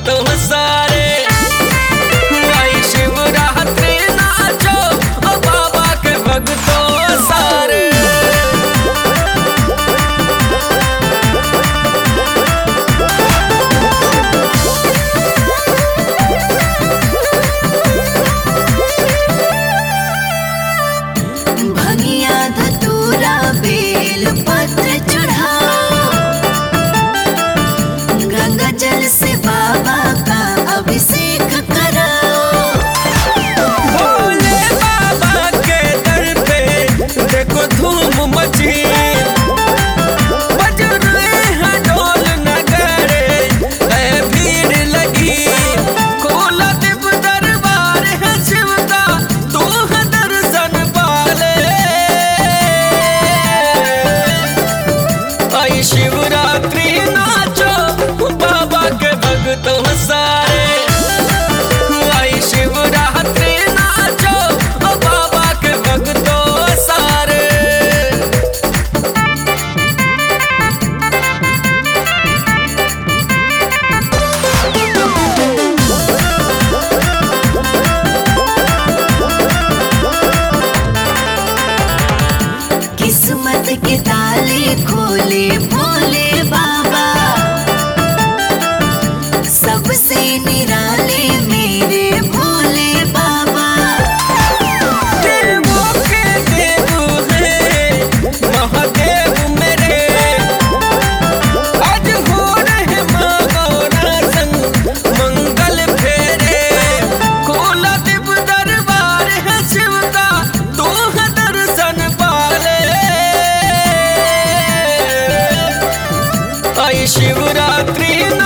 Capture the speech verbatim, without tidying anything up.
भगतों सारे। आई शिवरात्रि नाचो ओ बाबा के भगतों सारे। भंगिया धतूरा बेल पत्र चढ़ाओ, गंगा जल से बाबा का अभिषेक कराओ। भोले बाबा के दर पे देखो धूम मची, बज रहे हैं ढोल नगाड़े, है भीड़ लगी। खोला दिव्य दरबार है शिव का, तू है दर्शन पाले। आई शिवरात्रि नाचो बाबा के भगतों सारे। आई शिवरात्रि नाचो ओ बाबा के भगतों सारे। किस्मत के ताले खोले भोले बाबा, सबसे निराले मेरे भोले बाबा। देवों के देव हैं महादेव मेरे, आज हो रहे माँ गौरा संग मंगल फेरे। खोला दिव्य दरबार है शिव का, तू है दर्शन पाले। आई शिवरात्रि